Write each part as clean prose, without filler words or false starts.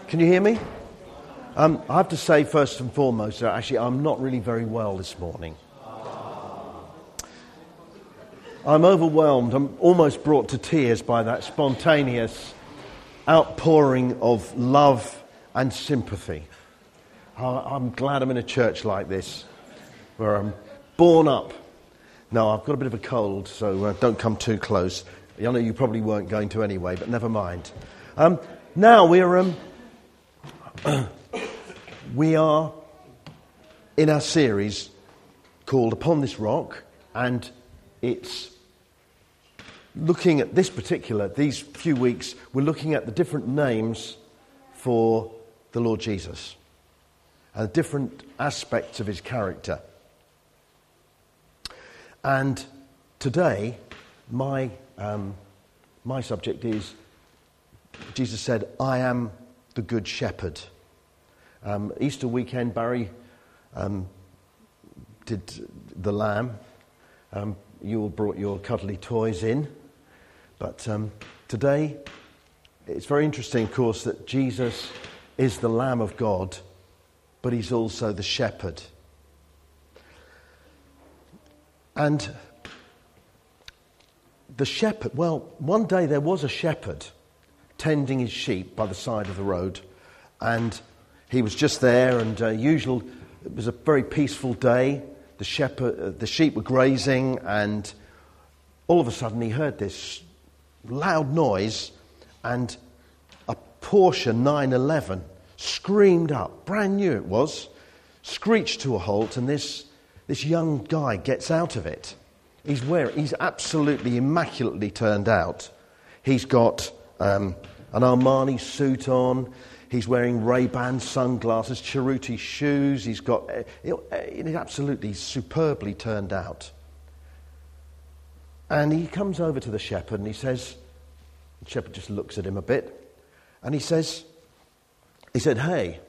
Can you hear me? I have to say first and foremost that actually I'm not really very well this morning. I'm overwhelmed. I'm almost brought to tears by that spontaneous outpouring of love and sympathy. I'm glad I'm in a church like this, where I'm born up. No, I've got a bit of a cold, so don't come too close. I know you probably weren't going to anyway, but never mind. Now we're we are in our series called Upon This Rock, and it's looking at these few weeks, we're looking at the different names for the Lord Jesus and different aspects of his character. And today, my subject is, Jesus said, I am the Good Shepherd. Easter weekend, Barry did the lamb. You all brought your cuddly toys in. But today, it's very interesting, of course, that Jesus is the Lamb of God, but he's also the shepherd. And the shepherd, well, one day there was a shepherd tending his sheep by the side of the road, and he was just there, and it was a very peaceful day. The sheep were grazing, and all of a sudden he heard this loud noise, and a Porsche 911 screamed up, brand new it was, screeched to a halt, and this young guy gets out of it. He's absolutely immaculately turned out. He's got an Armani suit on. He's wearing Ray-Ban sunglasses, Cerruti shoes. He's absolutely superbly turned out. And he comes over to the shepherd and he says, the shepherd just looks at him a bit, and he said, hey,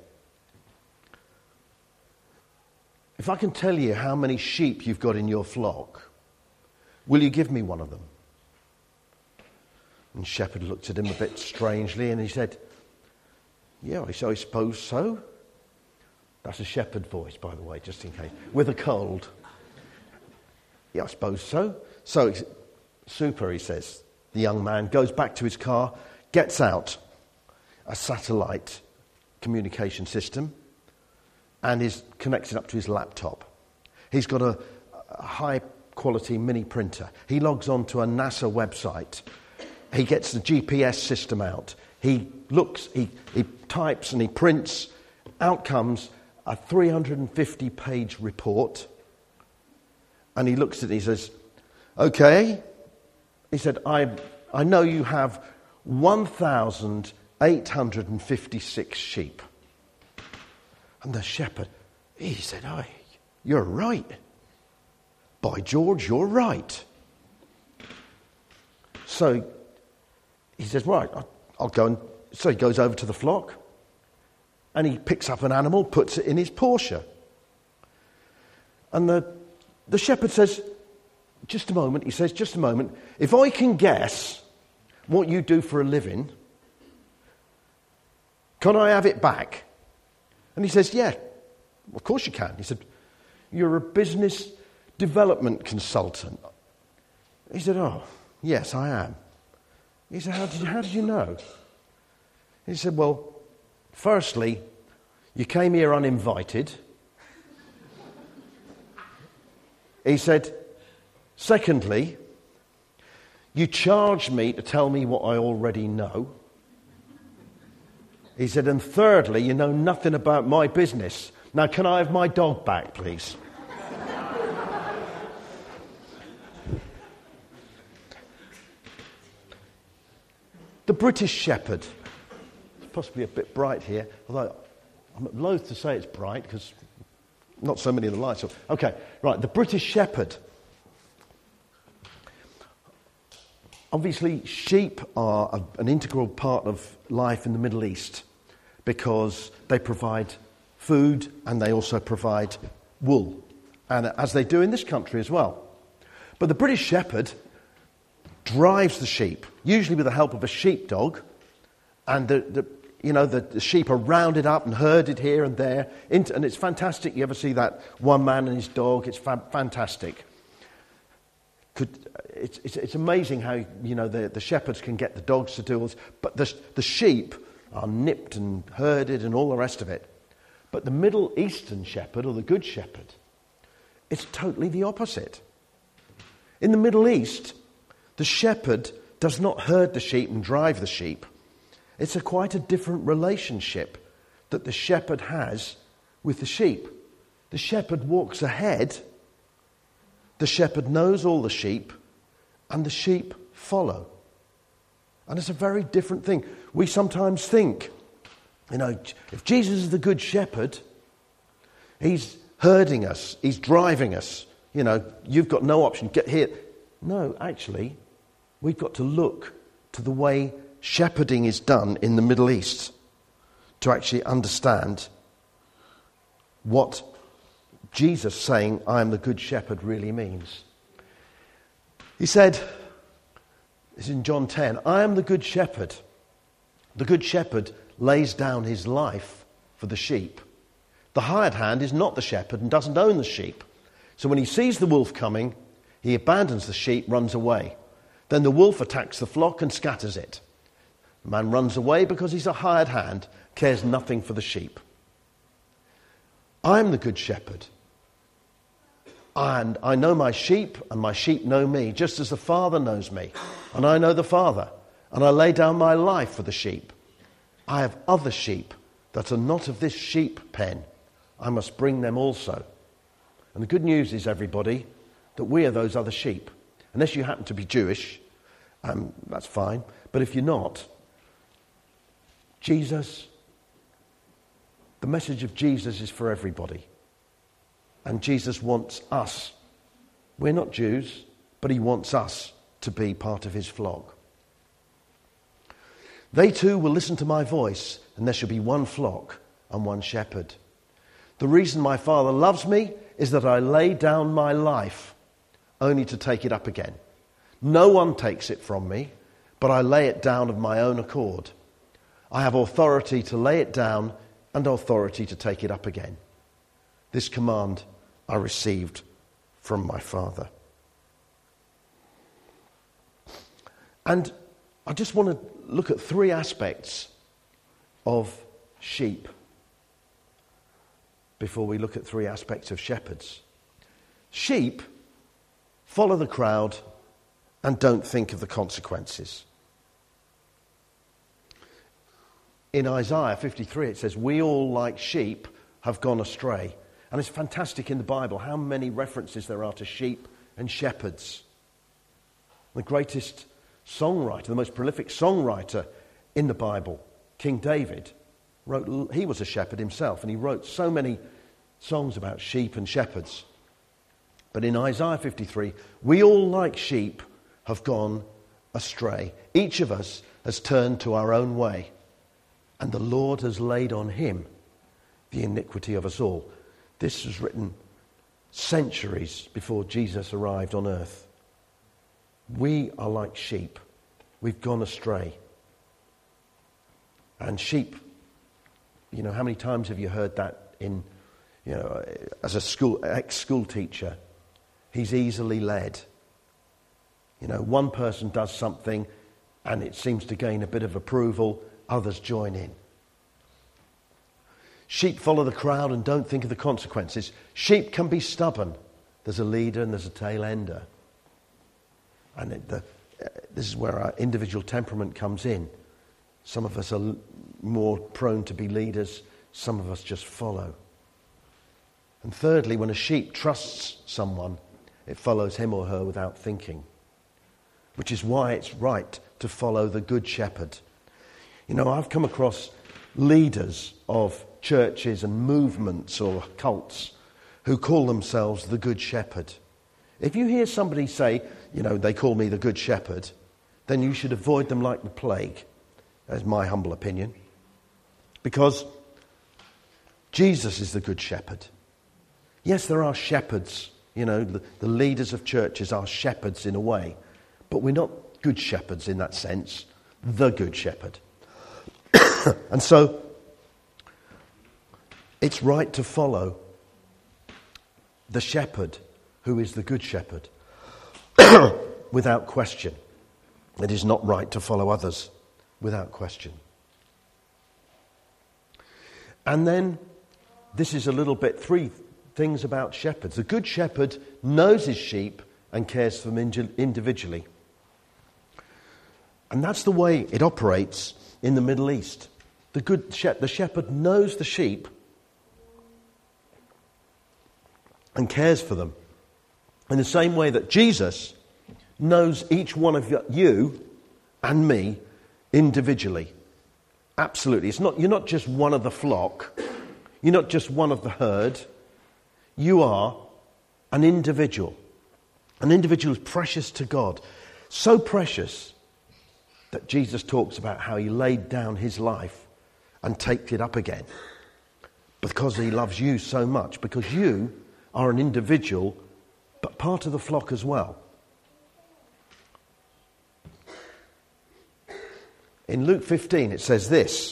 if I can tell you how many sheep you've got in your flock, will you give me one of them? And the shepherd looked at him a bit strangely and he said, yeah, I suppose so. That's a shepherd voice, by the way, just in case. With a cold. Yeah, I suppose so. So, super, he says. The young man goes back to his car, gets out a satellite communication system, and is connected up to his laptop. He's got a high-quality mini printer. He logs on to a NASA website. He gets the GPS system out. He looks, he types and he prints. Out comes a 350-page report. And he looks at it and he says, okay. He said, I know you have 1,856 sheep. And the shepherd, he said, oh, you're right. By George, you're right. So he says, right, I'll go. And so he goes over to the flock and he picks up an animal, puts it in his Porsche. And the shepherd says, just a moment. He says, just a moment. If I can guess what you do for a living, can I have it back? And he says, yeah, of course you can. He said, you're a business development consultant. He said, oh, yes, I am. He said, how did you know? He said, well, firstly, you came here uninvited. He said, secondly, you charged me to tell me what I already know. He said, and thirdly, you know nothing about my business. Now, can I have my dog back, please? The British Shepherd. It's possibly a bit bright here, although I'm loath to say it's bright because not so many of the lights are. Okay, right, the British Shepherd. Obviously, sheep are an integral part of life in the Middle East because they provide food and they also provide wool, and as they do in this country as well. But the British Shepherd drives the sheep, usually with the help of a sheepdog, and the sheep are rounded up and herded here and there. And it's fantastic. You ever see that one man and his dog? It's fantastic. It's amazing how, the shepherds can get the dogs to do all this. But the sheep are nipped and herded and all the rest of it. But the Middle Eastern shepherd, or the good shepherd, it's totally the opposite. In the Middle East, the shepherd does not herd the sheep and drive the sheep. It's quite a different relationship that the shepherd has with the sheep. The shepherd walks ahead. The shepherd knows all the sheep, and the sheep follow. And it's a very different thing. We sometimes think, if Jesus is the good shepherd, he's herding us, he's driving us. You've got no option, get here. No, actually, we've got to look to the way shepherding is done in the Middle East to actually understand what Jesus saying, I am the good shepherd, really means. He said, it's in John 10, I am the good shepherd. The good shepherd lays down his life for the sheep. The hired hand is not the shepherd and doesn't own the sheep. So when he sees the wolf coming, he abandons the sheep, runs away. Then the wolf attacks the flock and scatters it. The man runs away because he's a hired hand, cares nothing for the sheep. I am the good shepherd. And I know my sheep, and my sheep know me, just as the Father knows me. And I know the Father, and I lay down my life for the sheep. I have other sheep that are not of this sheep pen. I must bring them also. And the good news is, everybody, that we are those other sheep. Unless you happen to be Jewish, that's fine. But if you're not, Jesus, the message of Jesus is for everybody. And Jesus wants us. We're not Jews, but he wants us to be part of his flock. They too will listen to my voice, and there shall be one flock and one shepherd. The reason my Father loves me is that I lay down my life only to take it up again. No one takes it from me, but I lay it down of my own accord. I have authority to lay it down and authority to take it up again. This command I received from my Father. And I just want to look at three aspects of sheep before we look at three aspects of shepherds. Sheep follow the crowd and don't think of the consequences. In Isaiah 53 it says, we all like sheep have gone astray. And it's fantastic in the Bible how many references there are to sheep and shepherds. The greatest songwriter, the most prolific songwriter in the Bible, King David, he was a shepherd himself, and he wrote so many songs about sheep and shepherds. But in Isaiah 53, we all like sheep have gone astray. Each of us has turned to our own way, and the Lord has laid on him the iniquity of us all. This was written centuries before Jesus arrived on earth. We are like sheep. We've gone astray. And sheep, how many times have you heard that in, as a ex-school teacher? He's easily led. One person does something and it seems to gain a bit of approval, others join in. Sheep follow the crowd and don't think of the consequences. Sheep can be stubborn. There's a leader and there's a tail ender. And this is where our individual temperament comes in. Some of us are more prone to be leaders. Some of us just follow. And thirdly, when a sheep trusts someone, it follows him or her without thinking. Which is why it's right to follow the good shepherd. I've come across leaders of churches and movements or cults who call themselves the Good Shepherd. If you hear somebody say, they call me the Good Shepherd, then you should avoid them like the plague, as my humble opinion. Because Jesus is the Good Shepherd. Yes, there are shepherds, the leaders of churches are shepherds in a way, but we're not good shepherds in that sense. The Good Shepherd. And so it's right to follow the shepherd, who is the good shepherd, without question. It is not right to follow others without question. And then, this is a little bit, 3 things about shepherds. The good shepherd knows his sheep and cares for them individually. And that's the way it operates in the Middle East. The shepherd knows the sheep and cares for them. In the same way that Jesus knows each one of you and me individually. Absolutely. You're not just one of the flock. You're not just one of the herd. You are an individual. An individual is precious to God. So precious that Jesus talks about how he laid down his life and takes it up again. Because he loves you so much. Because you are an individual, but part of the flock as well. In Luke 15 it says this.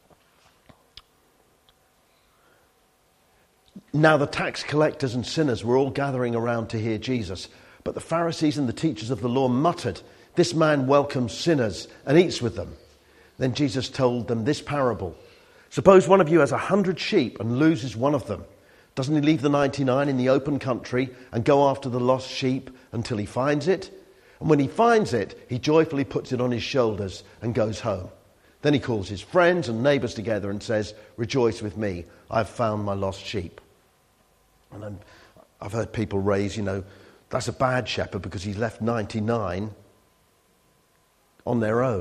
Now the tax collectors and sinners were all gathering around to hear Jesus. But the Pharisees and the teachers of the law muttered, "This man welcomes sinners and eats with them." Then Jesus told them this parable. "Suppose one of you has 100 sheep and loses one of them. Doesn't he leave the 99 in the open country and go after the lost sheep until he finds it? And when he finds it, he joyfully puts it on his shoulders and goes home. Then he calls his friends and neighbours together and says, 'Rejoice with me, I've found my lost sheep.'" And I've heard people raise, that's a bad shepherd because he's left 99 on their own.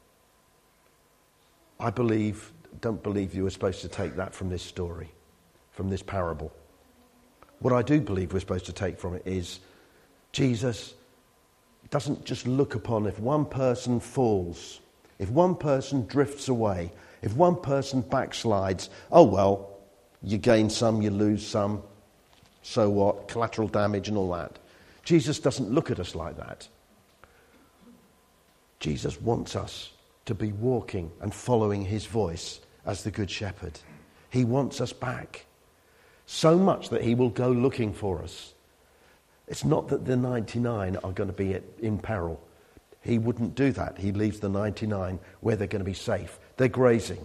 Don't believe you were supposed to take that from this story, from this parable. What I do believe we're supposed to take from it is Jesus doesn't just look upon if one person falls, if one person drifts away, if one person backslides, oh well, you gain some, you lose some, so what, collateral damage and all that. Jesus doesn't look at us like that. Jesus wants us to be walking and following his voice as the Good Shepherd. He wants us back. So much that he will go looking for us. It's not that the 99 are going to be in peril. He wouldn't do that. He leaves the 99 where they're going to be safe. They're grazing.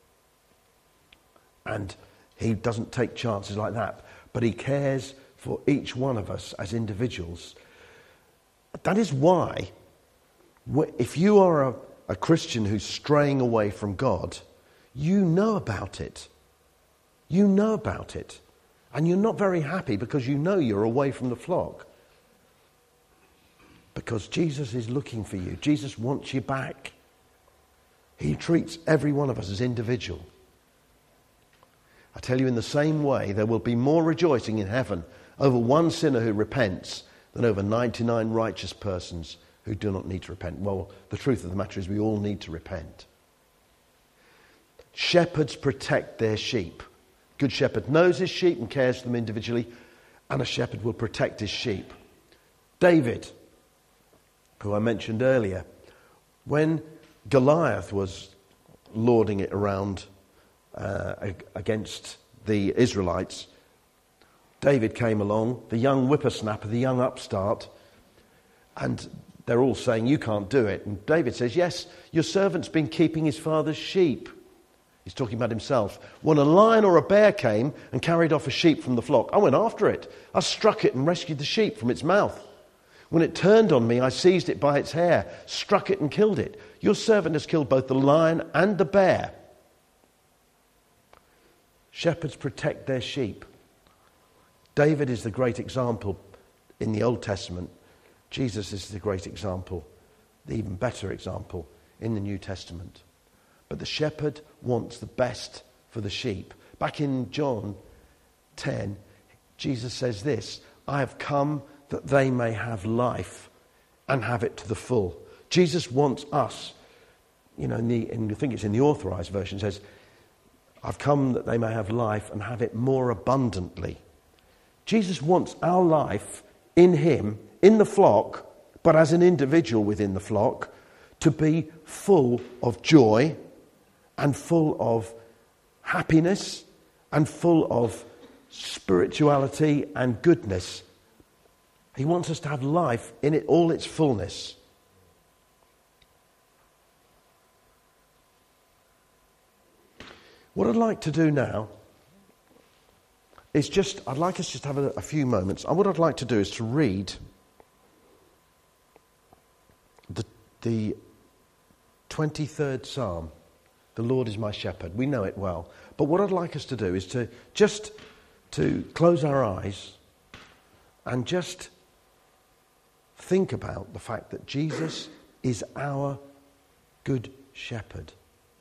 And he doesn't take chances like that. But he cares for each one of us as individuals. That is why, if you are a Christian who's straying away from God, you know about it. You know about it. And you're not very happy because you know you're away from the flock. Because Jesus is looking for you. Jesus wants you back. He treats every one of us as individual. I tell you, in the same way, there will be more rejoicing in heaven over one sinner who repents than over 99 righteous persons who do not need to repent. Well, the truth of the matter is we all need to repent. Shepherds protect their sheep. Good shepherd knows his sheep and cares for them individually, and a shepherd will protect his sheep. David, who I mentioned earlier, when Goliath was lording it around against the Israelites, David came along, the young whippersnapper, the young upstart, and they're all saying, "You can't do it." And David says, "Yes, your servant's been keeping his father's sheep." He's talking about himself. "When a lion or a bear came and carried off a sheep from the flock, I went after it. I struck it and rescued the sheep from its mouth. When it turned on me, I seized it by its hair, struck it and killed it. Your servant has killed both the lion and the bear." Shepherds protect their sheep. David is the great example in the Old Testament. Jesus is the great example, the even better example in the New Testament. But the shepherd wants the best for the sheep. Back in John 10, Jesus says this, "I have come that they may have life and have it to the full." Jesus wants us, I think it's in the Authorized Version, it says, "I've come that they may have life and have it more abundantly." Jesus wants our life in him, in the flock, but as an individual within the flock, to be full of joy and full of happiness and full of spirituality and goodness. He wants us to have life in it, all its fullness. What I'd like to do now is I'd like us just to have a few moments. And what I'd like to do is to read the 23rd Psalm. The Lord is my shepherd. We know it well. But what I'd like us to do is to close our eyes and just think about the fact that Jesus is our good shepherd.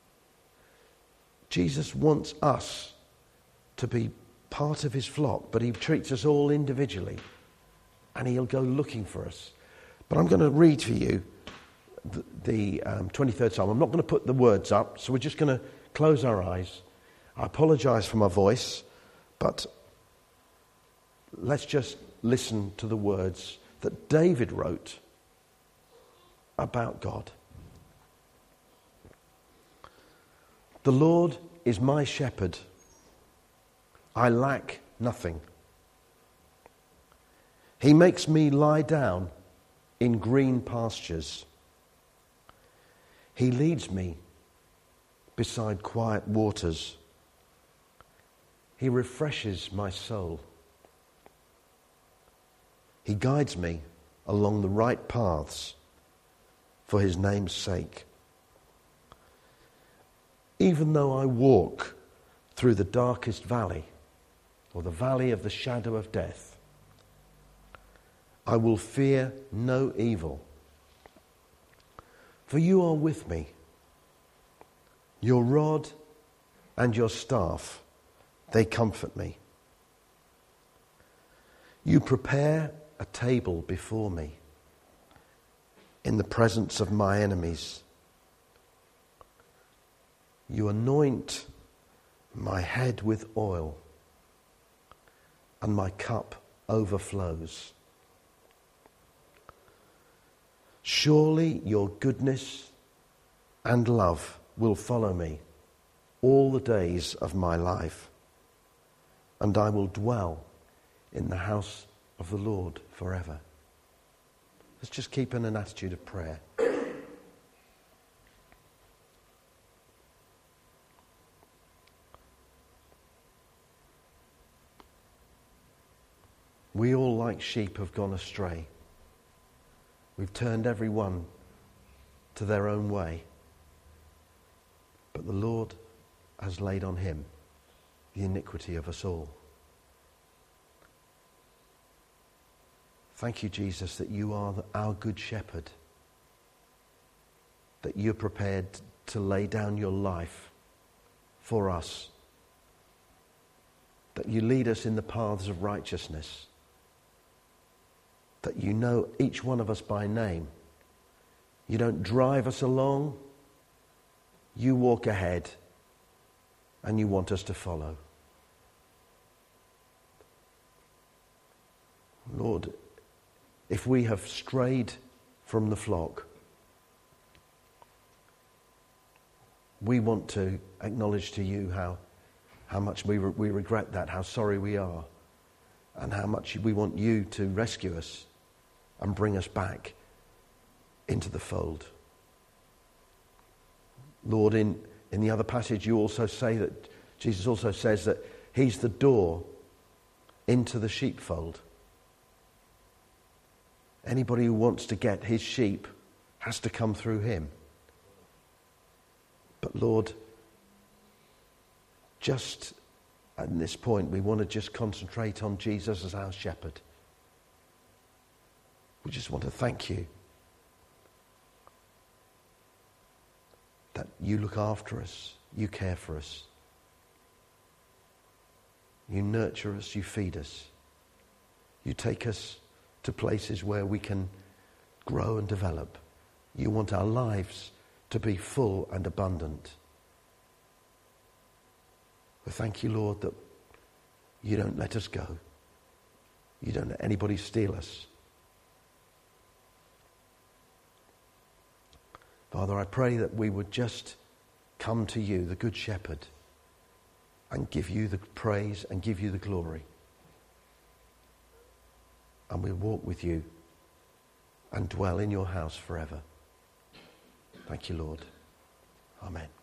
Jesus wants us to be part of his flock, but he treats us all individually, and he'll go looking for us. But I'm going to read for you the 23rd Psalm. I'm not going to put the words up, so we're just going to close our eyes. I apologise for my voice, but let's just listen to the words that David wrote about God. The Lord is my shepherd. I lack nothing. He makes me lie down in green pastures. He leads me beside quiet waters. He refreshes my soul. He guides me along the right paths for his name's sake. Even though I walk through the darkest valley, or the valley of the shadow of death, I will fear no evil. For you are with me. Your rod and your staff, they comfort me. You prepare a table before me in the presence of my enemies. You anoint my head with oil, and my cup overflows. Surely your goodness and love will follow me all the days of my life, and I will dwell in the house of the Lord forever. Let's just keep in an attitude of prayer. We all, like sheep, have gone astray. We've turned every one to their own way. But the Lord has laid on him the iniquity of us all. Thank you, Jesus, that you are our good shepherd, that you're prepared to lay down your life for us, that you lead us in the paths of righteousness, that you know each one of us by name. You don't drive us along, you walk ahead, and you want us to follow. Lord, if we have strayed from the flock, we want to acknowledge to you how much we regret that, how sorry we are, and how much we want you to rescue us and bring us back into the fold. Lord, in the other passage you also say that Jesus also says that he's the door into the sheepfold. Anybody who wants to get his sheep has to come through him. But Lord, just at this point we want to just concentrate on Jesus as our shepherd. We just want to thank you that you look after us, you care for us, you nurture us, you feed us, you take us to places where we can grow and develop. You want our lives to be full and abundant. We thank you, Lord, that you don't let us go. You don't let anybody steal us. Father, I pray that we would just come to you, the Good Shepherd, and give you the praise and give you the glory. And we'll walk with you and dwell in your house forever. Thank you, Lord. Amen.